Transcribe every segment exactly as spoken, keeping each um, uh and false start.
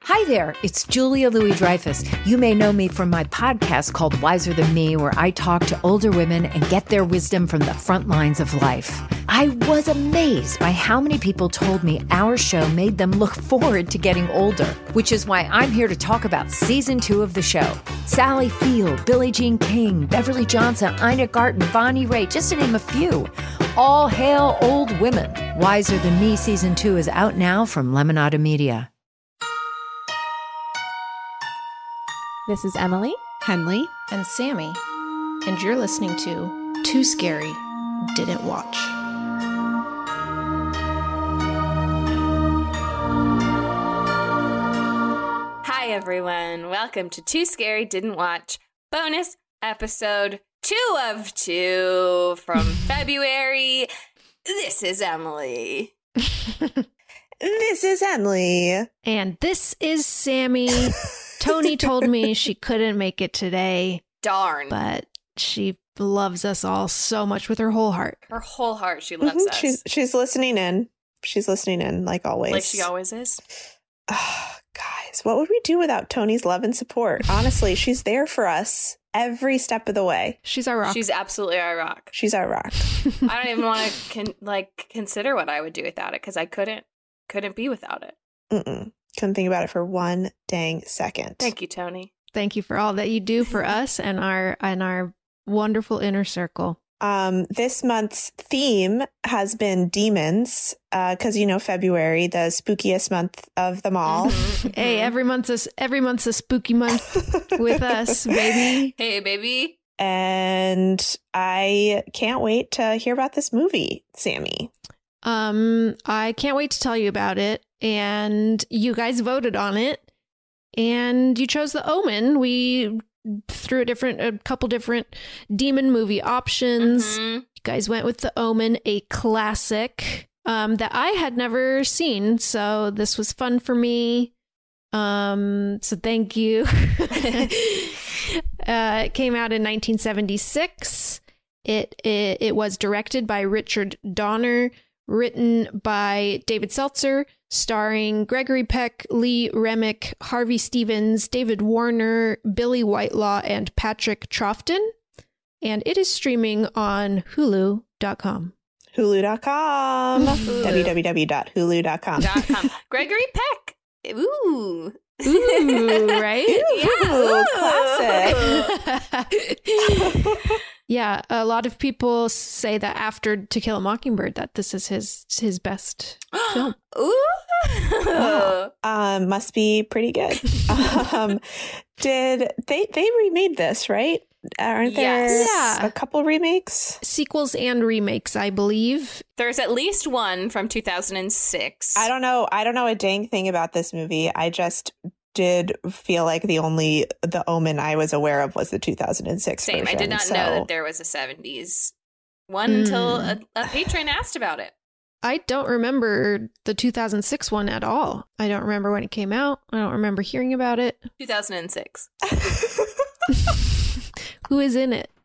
Hi there, it's Julia Louis-Dreyfus. You may know me from my podcast called Wiser Than Me, where I talk to older women and get their wisdom from the front lines of life. I was amazed by how many people told me our show made them look forward to getting older, which is why I'm here to talk about season two of the show. Sally Field, Billie Jean King, Beverly Johnson, Ina Garten, Bonnie Raitt, just to name a few. All hail old women. Wiser Than Me season two is out now from Lemonada Media. This is Emily, Henley, and Sammy, and you're listening to Too Scary Didn't Watch. Hi everyone, welcome to Too Scary Didn't Watch, bonus episode two of two from February. This is Emily. This is Henley. and this is Sammy. Tony told me she couldn't make it today, Darn. but she loves us all so much with her whole heart. Her whole heart, she loves Mhm, us. She's she's listening in. She's listening in, like always. Like she always is. Oh, guys, what would we do without Tony's love and support? Honestly, she's there for us every step of the way. She's our rock. She's absolutely our rock. She's our rock. I don't even want to con- like consider what I would do without it because I couldn't couldn't be without it. Mm-mm. Couldn't think about it for one dang second. Thank you, Tony. Thank you for all that you do for us and our and our wonderful inner circle. Um, this month's theme has been demons, because, you know, February, the spookiest month of them all. Mhm, Hey, mhm. every month's a, every month's a spooky month with us, baby. Hey, baby. And I can't wait to hear about this movie, Sammy. Um, I can't wait to tell you about it. And you guys voted on it, and you chose The Omen. We threw a different, a couple different demon movie options. Mhm. You guys went with The Omen, a classic um, that I had never seen. So this was fun for me. Um, so thank you. uh, it came out in nineteen seventy-six. It, it it was directed by Richard Donner, written by David Seltzer, starring Gregory Peck, Lee Remick, Harvey Stevens, David Warner, Billy Whitelaw, and Patrick Troughton. And it is streaming on Hulu dot com. Hulu dot com. Hulu. w w w dot hulu dot com. Dot com. Gregory Peck. Ooh. Ooh, right? Ooh, classic. Yeah, a lot of people say that after To Kill a Mockingbird that this is his his best film. Ooh. Wow. Um, must be pretty good. um, did they they remade this, right? Aren't there Yes. Yeah. a couple remakes? Sequels and remakes, I believe. There's at least one from two thousand six. I don't know. I don't know a dang thing about this movie. I just did feel like the only the Omen I was aware of was the two thousand six Same. version. I did not so- know that there was a seventies one Mm. until a, a patron asked about it. I don't remember the two thousand six one at all. I don't remember when it came out. I don't remember hearing about it. two thousand six. Who is in it?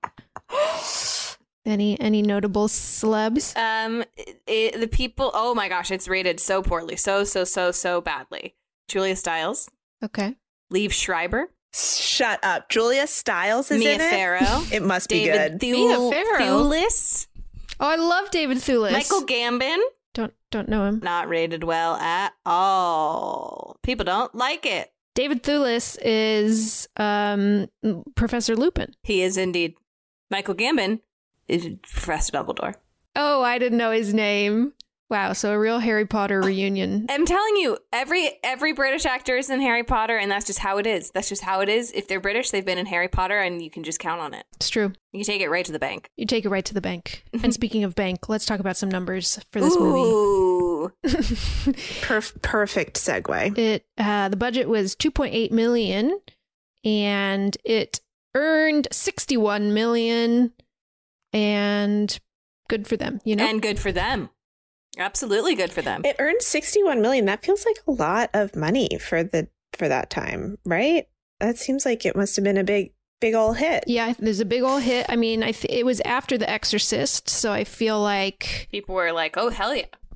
Any any notable celebs? Um, it, it- the people. Oh my gosh, it's rated so poorly, so so so so badly. Julia Stiles, Okay. Liev Schreiber, Shut up. Julia Stiles is Mia in it. Farrow, It must be David good. Thewlis, Mia Farrow. Thewlis, Oh, I love David Thewlis. Michael Gambon. Don't don't know him. Not rated well at all. People don't like it. David Thewlis is um, Professor Lupin. He is indeed. Michael Gambon is Professor Dumbledore. Oh, I didn't know his name. Wow, so a real Harry Potter reunion. I'm telling you, every every British actor is in Harry Potter, and that's just how it is. That's just how it is. If they're British, they've been in Harry Potter, and you can just count on it. It's true. You take it right to the bank. You take it right to the bank. And speaking of bank, let's talk about some numbers for this movie. Ooh. Perf- perfect segue. It uh, the budget was two point eight million, and it earned sixty-one million, and good for them, you know. And good for them. Absolutely good for them. It earned sixty-one million. That feels like a lot of money for the for that time, right? That seems like it must have been a big big old hit. Yeah, there's a big old hit. I mean, I th- it was after The Exorcist, so I feel like People were like, oh, hell yeah.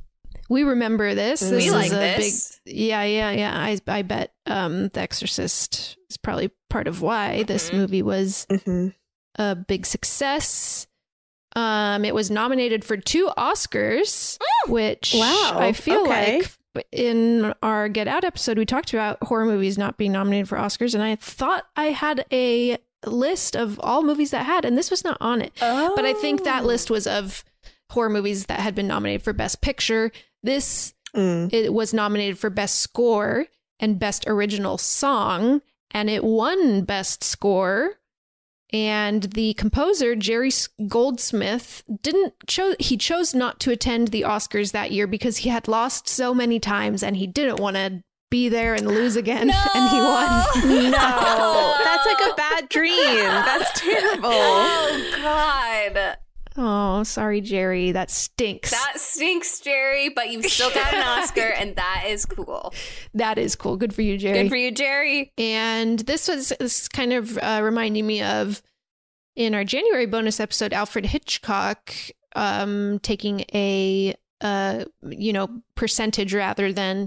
We remember this. This We is like a this. big, yeah, yeah, yeah. I I bet um, The Exorcist is probably part of why this Mhm. movie was Mm-hmm. a big success. Um, it was nominated for two Oscars, which Wow, I feel okay. like in our Get Out episode, we talked about horror movies not being nominated for Oscars, and I thought I had a list of all movies that had, and this was not on it. Oh. But I think that list was of horror movies that had been nominated for Best Picture. This Mm. it was nominated for Best Score and Best Original Song, and it won Best Score. And the composer, Jerry Goldsmith, didn't cho- he chose not to attend the Oscars that year because he had lost so many times and he didn't want to be there and lose again. No! And he won. No, that's like a bad dream. That's terrible. Oh, God. Oh, sorry, Jerry. That stinks. That stinks, Jerry, but you've still got an Oscar, and that is cool. that is cool. Good for you, Jerry. Good for you, Jerry. And this was this is kind of uh, reminding me of in our January bonus episode, Alfred Hitchcock um, taking a uh, you know percentage rather than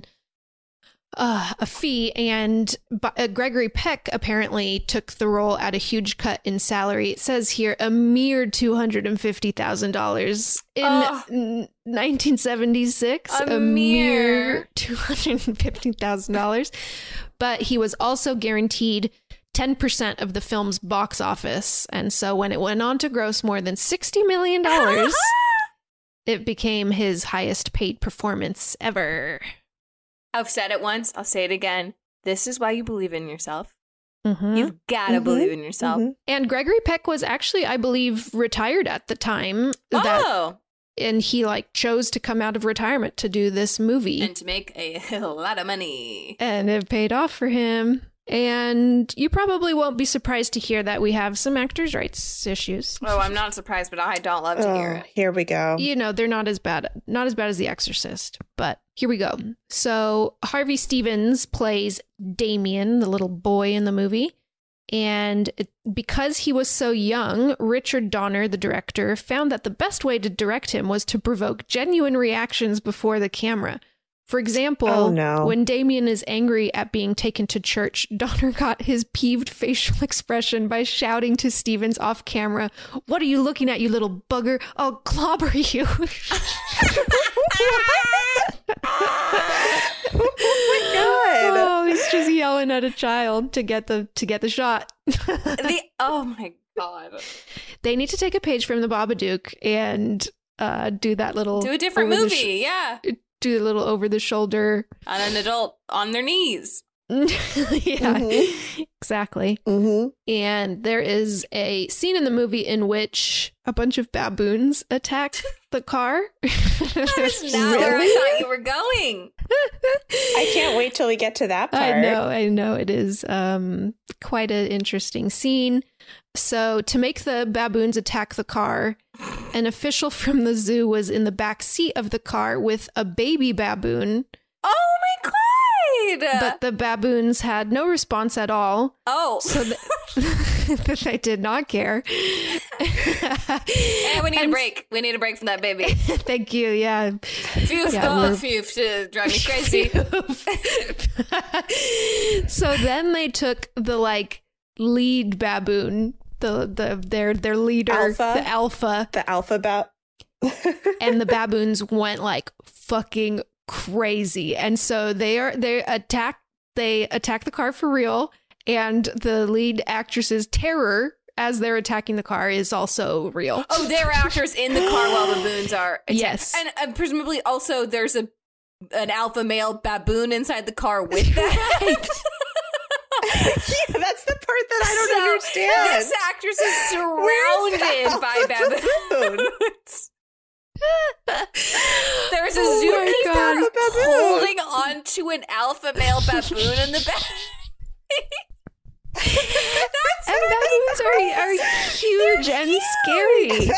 uh, a fee, and uh, Gregory Peck apparently took the role at a huge cut in salary. It says here a mere two hundred and fifty thousand dollars in Oh. n- nineteen seventy-six. A mere. two hundred and fifty thousand dollars, but he was also guaranteed ten percent of the film's box office, and so when it went on to gross more than sixty million dollars, it became his highest paid performance ever. I've said it once. I'll say it again. This is why you believe in yourself. Mhm. You've got to Mhm. believe in yourself. Mhm. And Gregory Peck was actually, I believe, retired at the time. That, Oh, and he like chose to come out of retirement to do this movie, and to make a lot of money. and it paid off for him. And you probably won't be surprised to hear that we have some actors' rights issues. Oh, I'm not surprised, but I don't love to hear Oh, it. here we go. You know, they're not as bad, not as bad as The Exorcist, but here we go. So Harvey Stevens plays Damien, the little boy in the movie. And it, because he was so young, Richard Donner, the director, found that the best way to direct him was to provoke genuine reactions before the camera. For example, Oh, no. when Damien is angry at being taken to church, Donner got his peeved facial expression by shouting to Stevens off camera, "What are you looking at, you little bugger? I'll clobber you." Oh my god. Oh, he's just yelling at a child to get the to get the shot. The oh my god, They need to take a page from the Babadook and uh, do that little do a different over the movie, yeah, sh- do a little over the shoulder. on an adult on their knees. Yeah, exactly. Mm-hmm. And there is a scene in the movie in which a bunch of baboons attack the car. That is not where I Really? thought you were going. I can't wait till we get to that part. I know, I know. It is um, quite an interesting scene. So, to make the baboons attack the car, an official from the zoo was in the back seat of the car with a baby baboon, Oh my god! but the baboons had no response at all. oh, So th- they did not care. and we need and- a break. We need a break from that baby. Thank you. Yeah. Phew, Yeah, oh, we're- phew, to drive me crazy. So then they took the like lead baboon, the the their their leader, Alpha? the alpha, The alphabet. and the baboons went like fucking crazy. And so they are they attack they attack the car for real, and the lead actress's terror as they're attacking the car is also real. Oh, there are actors in the car while baboons are attacked. Yes. And uh, presumably also there's a an alpha male baboon inside the car with that. Yeah, that's the part that I don't So, understand. This actress is Where's the surrounded by alpha baboons. There's a Oh my zookeeper God, a baboon. holding on to an alpha male baboon in the back. That's And baboons are, are huge and scary.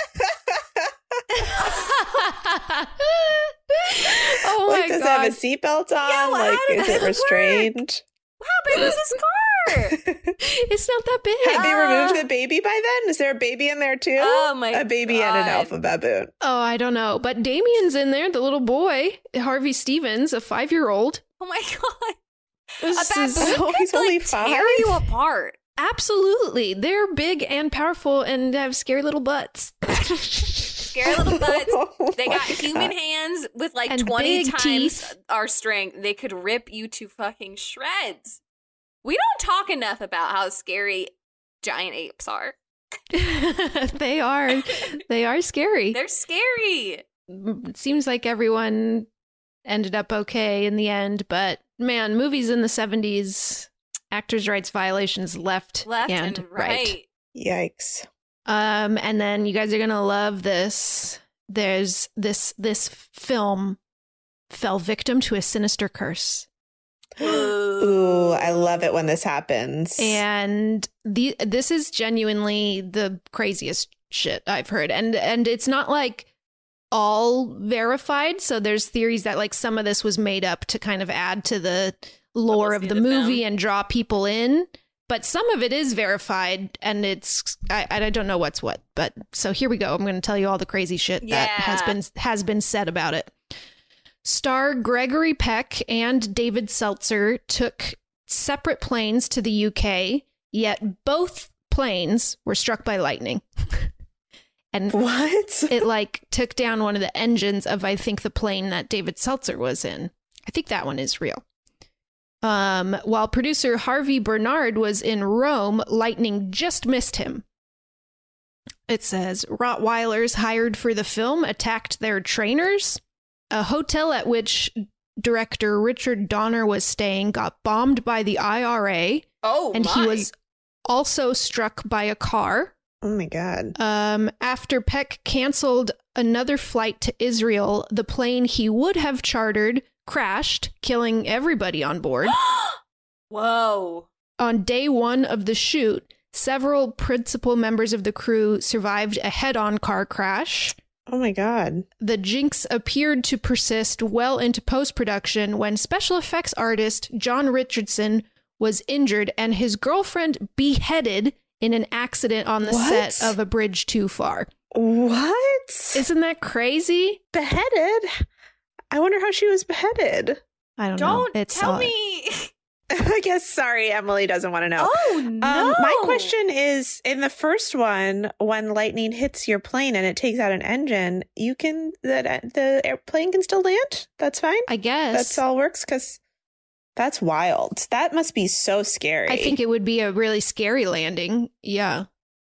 Oh Like, my does it god. have a seatbelt on? Yeah, well, how like, did is that it work? restrained? How big was this It's not that big. Have they Ah. removed the baby by then? Is there a baby in there too? Oh my A baby and an God. alpha baboon. Oh, I don't know. But Damien's in there, the little boy, Harvey Stevens, a five-year-old. Oh my God. This A is- baboon Oh, could, he's only like, five? tear you apart. Absolutely. They're big and powerful and have scary little butts. Scary little butts. Oh They my got human God. hands with like And twenty big times teeth. our strength. They could rip you to fucking shreds. We don't talk enough about how scary giant apes are. They are. They are scary. They're scary. It seems like everyone ended up okay in the end, but man, movies in the seventies, actors' rights violations left, Left and, and right. right. Yikes. Um, and then you guys are gonna love this. There's this this film fell victim to a sinister curse. Ooh, I love it when this happens. And the this is genuinely the craziest shit I've heard. And and it's not like all verified. So there's theories that like some of this was made up to kind of add to the lore of the Publicity of the movie film. and draw people in. But some of it is verified, and it's I, I don't know what's what. But so here we go. I'm going to tell you all the crazy shit that has Yeah. been has been said about it. Star Gregory Peck and David Seltzer took separate planes to the U K, yet both planes were struck by lightning. And What? it like took down one of the engines of, I think, the plane that David Seltzer was in. I think that one is real. Um, while producer Harvey Bernard was in Rome, lightning just missed him. It says Rottweilers hired for the film attacked their trainers. A hotel at which director Richard Donner was staying got bombed by the I R A, Oh, and my. he was also struck by a car. Oh my God. Um, after Peck canceled another flight to Israel, the plane he would have chartered crashed, killing everybody on board. Whoa. On day one of the shoot, several principal members of the crew survived a head-on car crash. Oh my God. The jinx appeared to persist well into post-production when special effects artist John Richardson was injured and his girlfriend beheaded in an accident on the What? set of A Bridge Too Far. What? Isn't that crazy? beheaded? I wonder how she was beheaded. I don't, Don't know. It's tell uh, me. I guess, sorry, Emily doesn't want to know. Oh, no. Um, my question is, in the first one, when lightning hits your plane and it takes out an engine, you can the the airplane can still land. That's fine. I guess. That's all works because that's wild. That must be so scary. I think it would be a really scary landing. Yeah.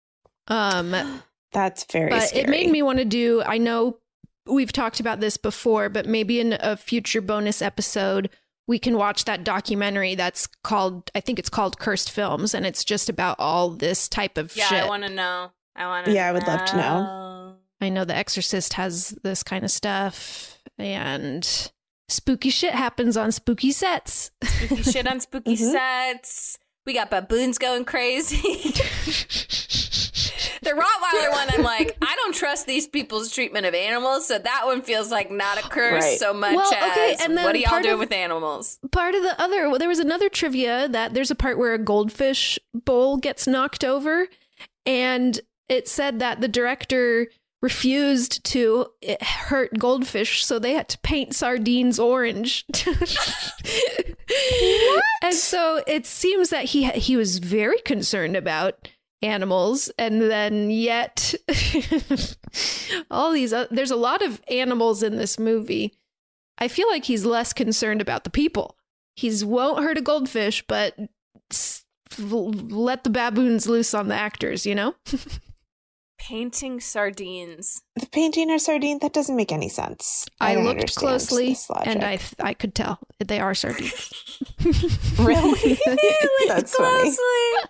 Um, that's very. but scary. it made me want to do. I know we've talked about this before, but maybe in a future bonus episode, we can watch that documentary that's called, I think it's called Cursed Films, and it's just about all this type of Yeah, shit. I want to know. I want to Yeah, I would love to know. I know The Exorcist has this kind of stuff, and spooky shit happens on spooky sets. Spooky shit on spooky Mhm. sets. We got baboons going crazy. The Rottweiler one, I'm like, I don't trust these people's treatment of animals, so that one feels like not a curse Right. so much Well, okay, as and then what do y'all part do of- with animals? Part of the other, well, there was another trivia that there's a part where a goldfish bowl gets knocked over, and it said that the director refused to hurt goldfish, so they had to paint sardines orange. And so it seems that he he was very concerned about animals, and then yet all these uh, there's a lot of animals in this movie. I feel like he's less concerned about the people. He's won't hurt a goldfish, but s- let the baboons loose on the actors, you know? Painting sardines. The painting or sardine, that doesn't make any sense. I, don't looked understand closely, this logic. and I th- I could tell they are sardines. Really? Look That's funny. closely.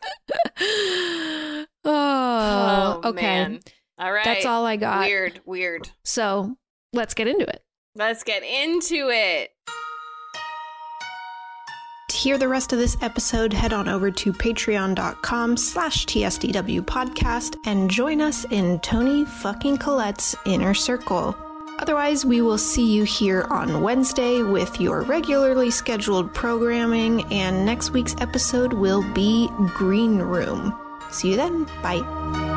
oh, okay. Man. All right. That's all I got. Weird, weird. So let's get into it. Let's get into it. To hear the rest of this episode, head on over to patreon.com slash TSDW podcast and join us in Tony fucking Collette's inner circle. Otherwise, we will see you here on Wednesday with your regularly scheduled programming, and next week's episode will be Green Room. See you then. Bye.